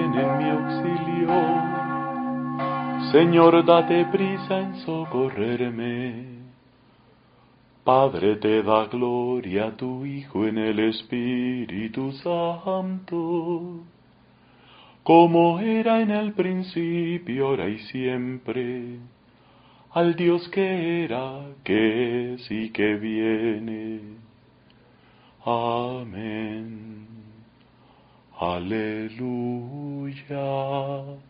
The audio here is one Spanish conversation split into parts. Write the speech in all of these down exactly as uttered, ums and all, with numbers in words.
ven en mi auxilio. Señor, date prisa en socorrerme. Padre, te da gloria a tu Hijo en el Espíritu Santo, como era en el principio, ahora y siempre, al Dios que era, que es y que viene. Amén. Aleluya.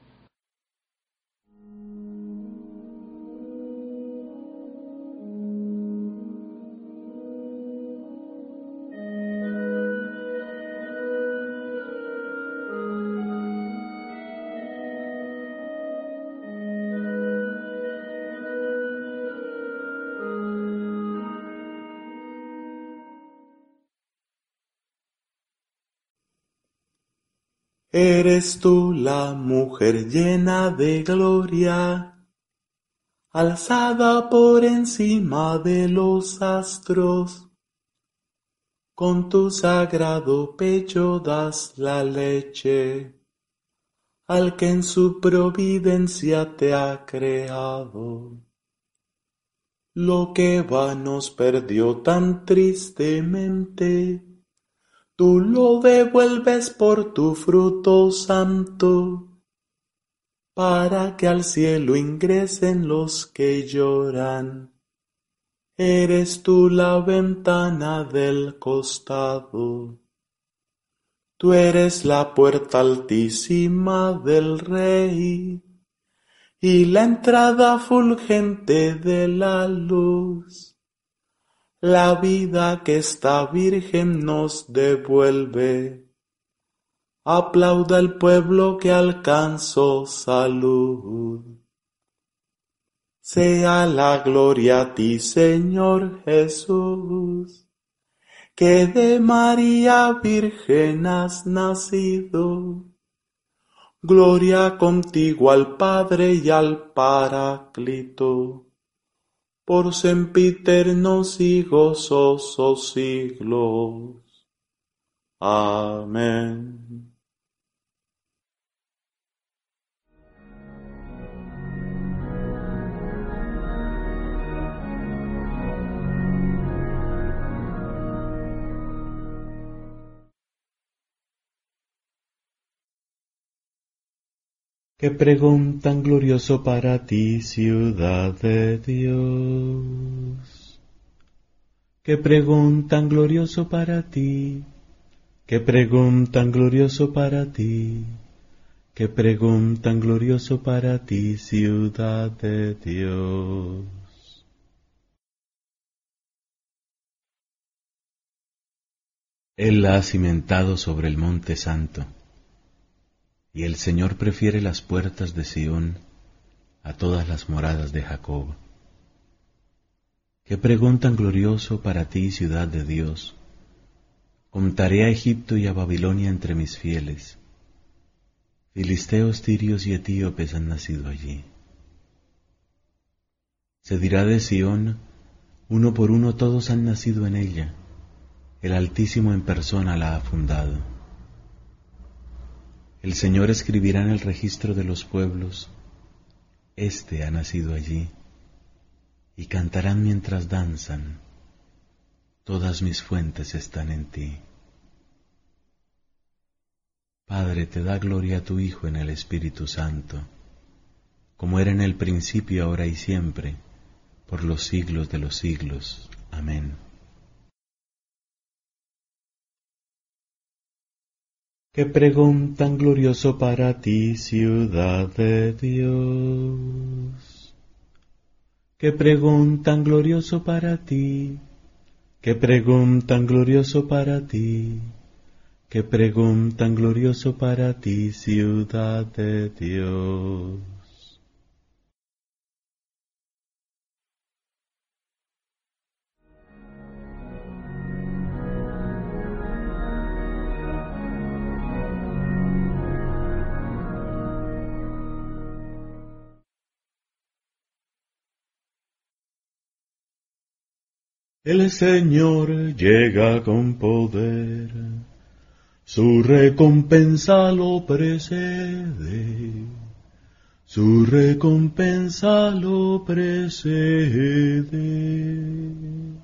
Eres tú la mujer llena de gloria, alzada por encima de los astros. Con tu sagrado pecho das la leche al que en su providencia te ha creado. Lo que va nos perdió tan tristemente, tú lo devuelves por tu fruto santo, para que al cielo ingresen los que lloran. Eres tú la ventana del costado, tú eres la puerta altísima del Rey, y la entrada fulgente de la luz. La vida que esta virgen nos devuelve. Aplauda el pueblo que alcanzó salud. Sea la gloria a ti, Señor Jesús, que de María Virgen has nacido. Gloria contigo al Padre y al Paráclito, por sempiternos y gozosos siglos. Amén. Qué pregón tan glorioso para ti, ciudad de Dios. Qué pregón tan glorioso para ti. Qué pregón tan glorioso para ti. Qué pregón tan glorioso para ti, ciudad de Dios. Él la ha cimentado sobre el monte santo, y el Señor prefiere las puertas de Sión a todas las moradas de Jacob. Qué pregón tan glorioso para ti, ciudad de Dios. Contaré a Egipto y a Babilonia entre mis fieles. Filisteos, tirios y etíopes han nacido allí. Se dirá de Sión, uno por uno todos han nacido en ella. El Altísimo en persona la ha fundado. El Señor escribirá en el registro de los pueblos, Este ha nacido allí, y cantarán mientras danzan, todas mis fuentes están en ti. Padre, te da gloria a tu Hijo en el Espíritu Santo, como era en el principio, ahora y siempre, por los siglos de los siglos. Amén. Qué pregón tan glorioso para ti, ciudad de Dios. Qué pregón tan glorioso para ti. Qué pregón tan glorioso para ti. Qué pregón tan glorioso para ti, ciudad de Dios. El Señor llega con poder, su recompensa lo precede, su recompensa lo precede.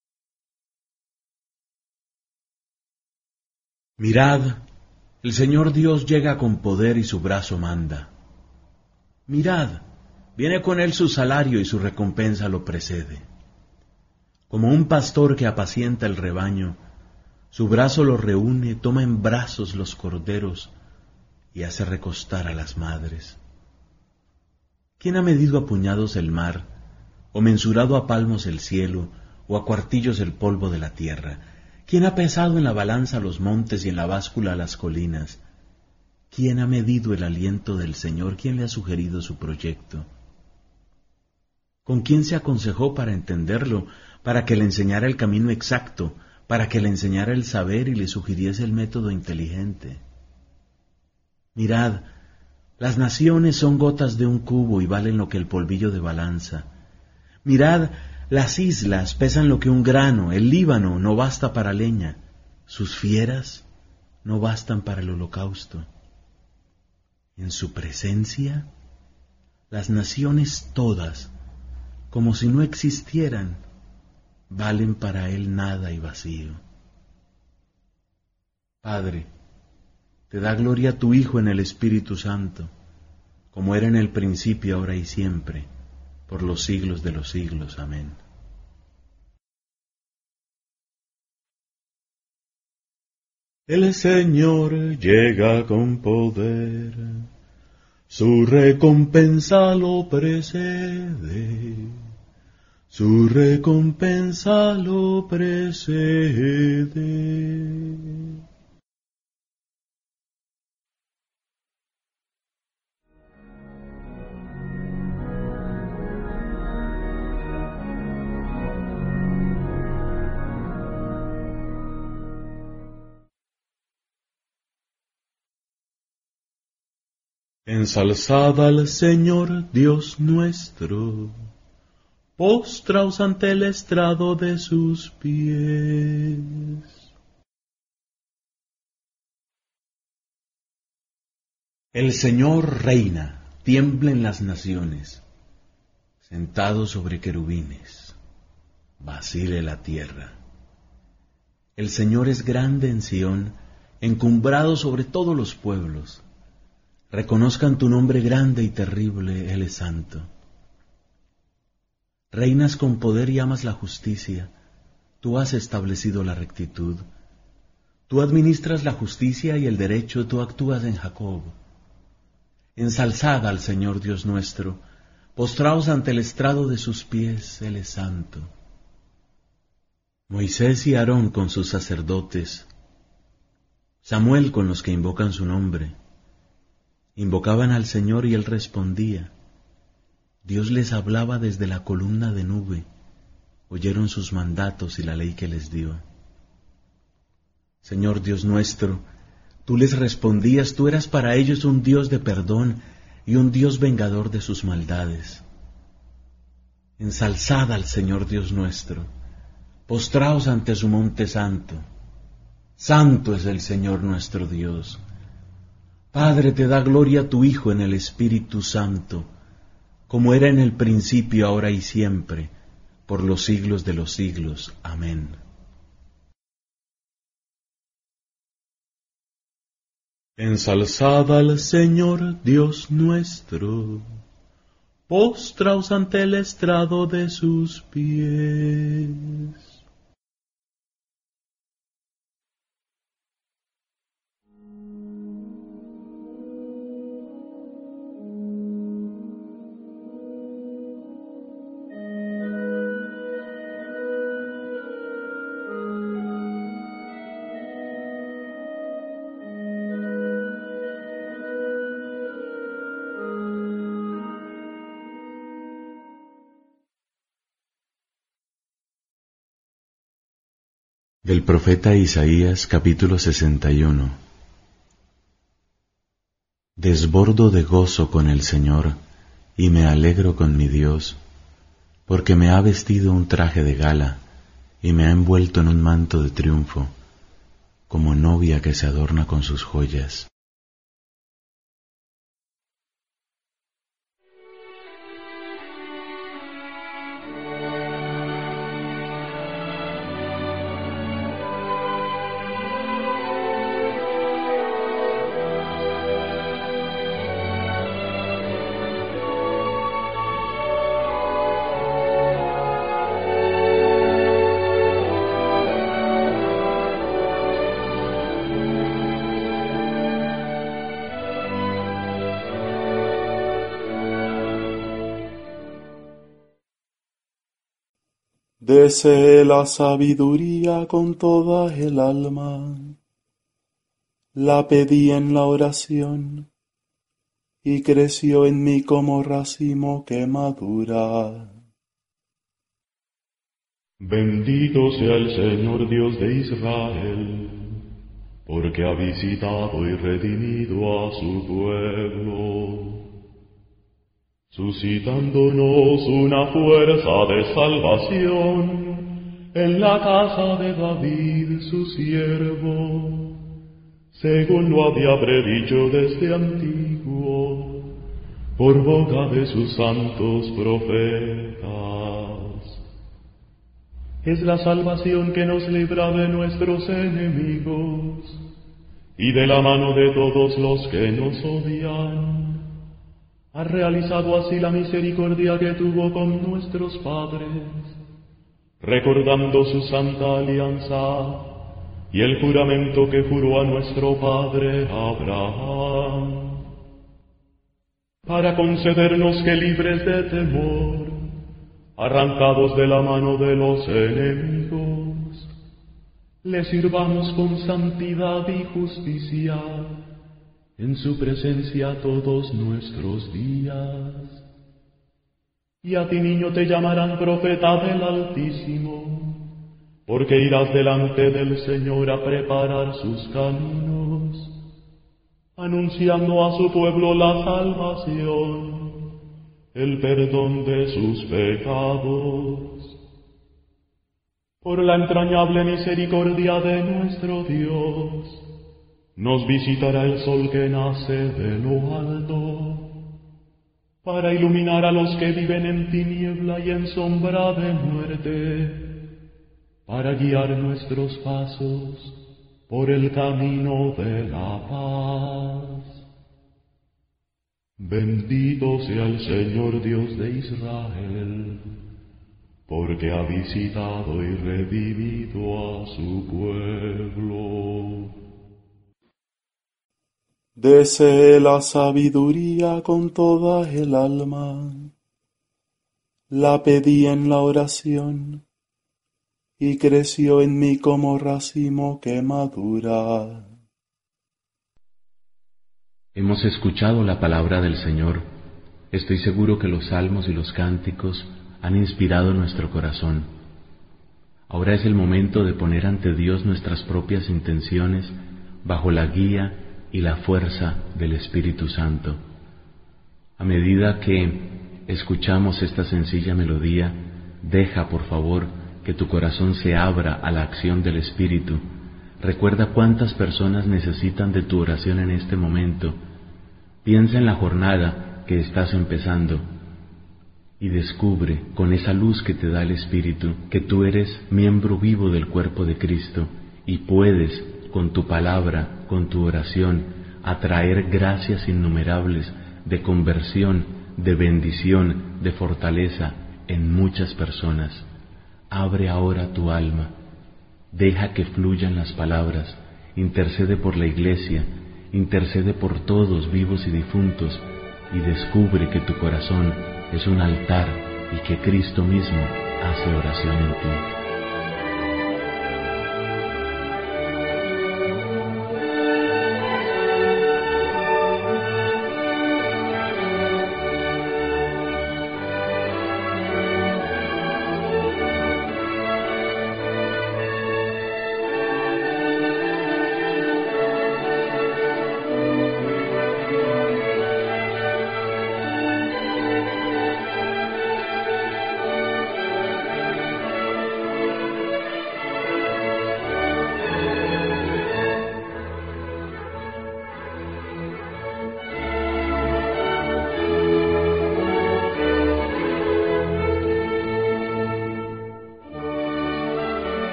Mirad, el Señor Dios llega con poder y su brazo manda. Mirad, viene con él su salario y su recompensa lo precede. Como un pastor que apacienta el rebaño, su brazo los reúne, toma en brazos los corderos y hace recostar a las madres. ¿Quién ha medido a puñados el mar, o mensurado a palmos el cielo, o a cuartillos el polvo de la tierra? ¿Quién ha pesado en la balanza los montes y en la báscula las colinas? ¿Quién ha medido el aliento del Señor? ¿Quién le ha sugerido su proyecto? ¿Con quién se aconsejó para entenderlo, para que le enseñara el camino exacto, para que le enseñara el saber y le sugiriese el método inteligente? Mirad, las naciones son gotas de un cubo y valen lo que el polvillo de balanza. Mirad, las islas pesan lo que un grano, el Líbano no basta para leña, sus fieras no bastan para el holocausto. En su presencia, las naciones todas, como si no existieran, valen para él nada y vacío. Padre, te da gloria tu Hijo en el Espíritu Santo, como era en el principio, ahora y siempre, por los siglos de los siglos. Amén. El Señor llega con poder, su recompensa lo precede, su recompensa lo precede. Ensalzad al Señor Dios nuestro, postraos ante el estrado de sus pies. El Señor reina, tiemblen las naciones, sentado sobre querubines, vacile la tierra. El Señor es grande en Sión, encumbrado sobre todos los pueblos. Reconozcan tu nombre grande y terrible, Él es santo. Reinas con poder y amas la justicia, tú has establecido la rectitud. Tú administras la justicia y el derecho, tú actúas en Jacob. Ensalzad al Señor Dios nuestro, postraos ante el estrado de sus pies, Él es santo. Moisés y Aarón con sus sacerdotes, Samuel con los que invocan su nombre, invocaban al Señor y Él respondía. Dios les hablaba desde la columna de nube, oyeron sus mandatos y la ley que les dio. Señor Dios nuestro, tú les respondías, tú eras para ellos un Dios de perdón y un Dios vengador de sus maldades. Ensalzad al Señor Dios nuestro, postraos ante su monte santo. Santo es el Señor nuestro Dios. Padre, te da gloria tu Hijo en el Espíritu Santo, como era en el principio, ahora y siempre, por los siglos de los siglos. Amén. Ensalzad al Señor Dios nuestro, postraos ante el estrado de sus pies. Del profeta Isaías, capítulo sesenta y uno. Desbordo de gozo con el Señor, y me alegro con mi Dios, porque me ha vestido un traje de gala, y me ha envuelto en un manto de triunfo, como novia que se adorna con sus joyas. Desee la sabiduría con toda el alma. La pedí en la oración y creció en mí como racimo que madura. Bendito sea el Señor Dios de Israel, porque ha visitado y redimido a su pueblo, suscitándonos una fuerza de salvación en la casa de David su siervo, según lo había predicho desde antiguo, por boca de sus santos profetas. Es la salvación que nos libra de nuestros enemigos y de la mano de todos los que nos odian. Ha realizado así la misericordia que tuvo con nuestros padres, recordando su santa alianza y el juramento que juró a nuestro padre Abraham, para concedernos que libres de temor, arrancados de la mano de los enemigos, le sirvamos con santidad y justicia en su presencia todos nuestros días. Y a ti, niño, te llamarán profeta del Altísimo, porque irás delante del Señor a preparar sus caminos, anunciando a su pueblo la salvación, el perdón de sus pecados. Por la entrañable misericordia de nuestro Dios, nos visitará el sol que nace de lo alto, para iluminar a los que viven en tiniebla y en sombra de muerte, para guiar nuestros pasos por el camino de la paz. Bendito sea el Señor Dios de Israel, porque ha visitado y redimido a su pueblo. Desee la sabiduría con toda el alma. La pedí en la oración y creció en mí como racimo que madura. Hemos escuchado la palabra del Señor. Estoy seguro que los salmos y los cánticos han inspirado nuestro corazón. Ahora es el momento de poner ante Dios nuestras propias intenciones bajo la guía y la fuerza del Espíritu Santo. A medida que escuchamos esta sencilla melodía, deja, por favor, que tu corazón se abra a la acción del Espíritu. Recuerda cuántas personas necesitan de tu oración en este momento. Piensa en la jornada que estás empezando y descubre, con esa luz que te da el Espíritu, que tú eres miembro vivo del cuerpo de Cristo y puedes, con tu palabra, con tu oración, atraer gracias innumerables de conversión, de bendición, de fortaleza en muchas personas. Abre ahora tu alma, deja que fluyan las palabras, intercede por la Iglesia, intercede por todos vivos y difuntos, y descubre que tu corazón es un altar y que Cristo mismo hace oración en ti.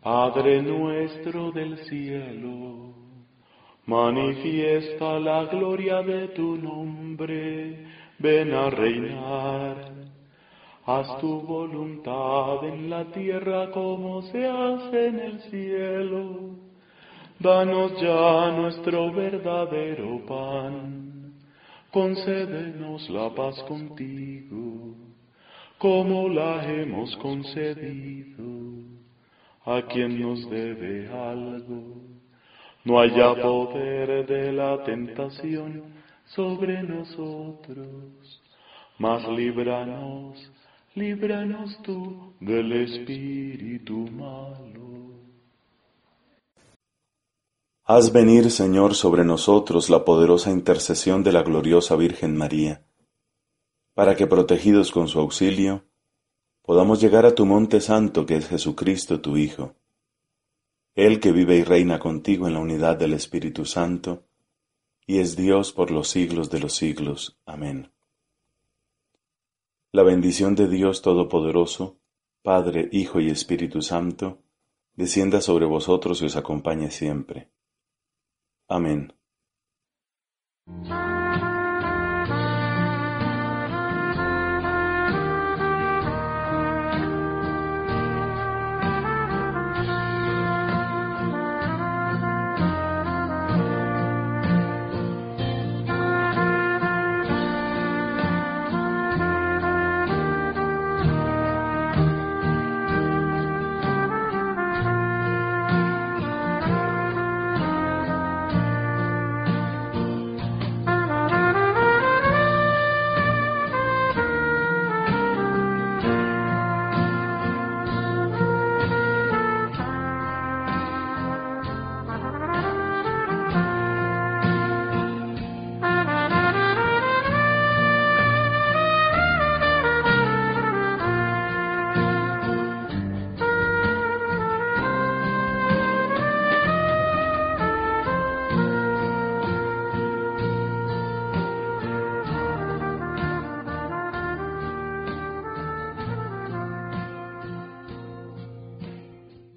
Padre nuestro del cielo, manifiesta la gloria de tu nombre, ven a reinar. Haz tu voluntad en la tierra como se hace en el cielo. Danos ya nuestro verdadero pan. Concédenos la paz contigo, como la hemos concedido a quien nos debe algo. No haya poder de la tentación sobre nosotros, mas líbranos, líbranos tú del espíritu malo. Haz venir, Señor, sobre nosotros la poderosa intercesión de la gloriosa Virgen María, para que, protegidos con su auxilio, podamos llegar a tu monte santo que es Jesucristo tu Hijo, Él que vive y reina contigo en la unidad del Espíritu Santo, y es Dios por los siglos de los siglos. Amén. La bendición de Dios Todopoderoso, Padre, Hijo y Espíritu Santo, descienda sobre vosotros y os acompañe siempre. Amén.